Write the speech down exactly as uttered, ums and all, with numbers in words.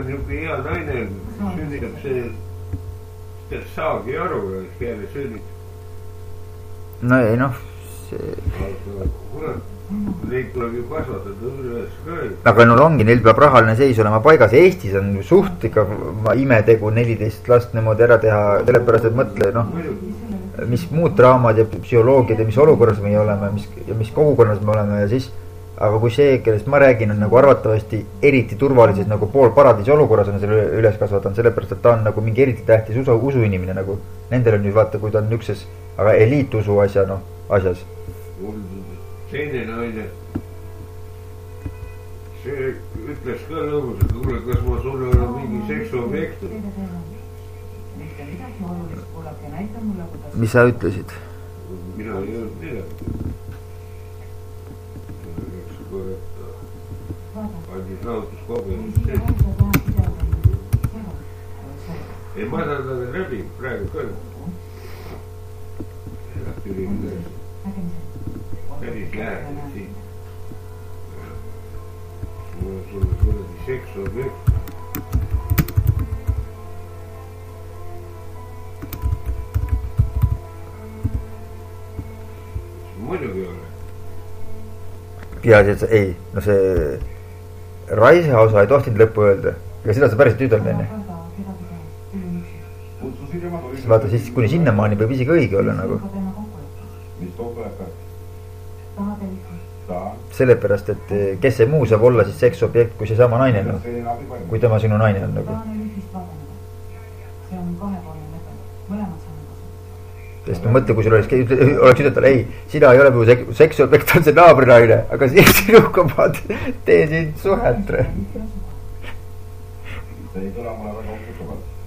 niisugune hea naine sünnitab, see tead saagi aru, et peale sünnib. No ei noh see... aga kurat, neid tuleb ju kasvatada üles ka. aga no ongi, neil peab rahaline seis olema paigas. Eestis on suht ikka imetegu neliteist last niimoodi ära teha, sellepärast et mõtle noh, mis muud draamad ja psühholoogiad ja mis olukorras me oleme, mis, ja mis kogukonnas me oleme ja siis. Aga kui see, kellest ma räägin, on nagu arvatavasti eriti turvalises nagu pool paradiisi olukorras on selle üles kasvatanud, sellepärast, et ta on nagu mingi eriti tähtis usu, usuinimene nagu. Nendel on nüüd vaata, kui ta on ükses, aga eliitusu asja, noh, asjas. Teine naine, see ütles ka lõbus, et kuule, kas ma sulle olen mingi seksuobjekt? Mis sa ütlesid? Mina ei olnud midagi. Andis lahutuskogemust ei ma tahan taga läbi praegu ka tüli päris lähedal siin mul on sulle kuradi seksuobjekt muidugi ole ja see, ei, no see Raise osa ei tohtinud lõppu öelda. Ega seda sa päriselt ütelnud enne. Siis vaata, siis kuni sinnamaani võib isegi õige olla nagu. Sellepärast, et kes see muu saab olla siis seksobjekt, kui see sama naine on. Kui tema sinu naine on nagu. Sest ma mõtle, kui sul oleks, oleks ütelda, ei, sina ei ole muu seksuobjekt, on see naabrinaine, aga sinuga ma tee siin suhet. See ei kõla mulle väga usutavalt.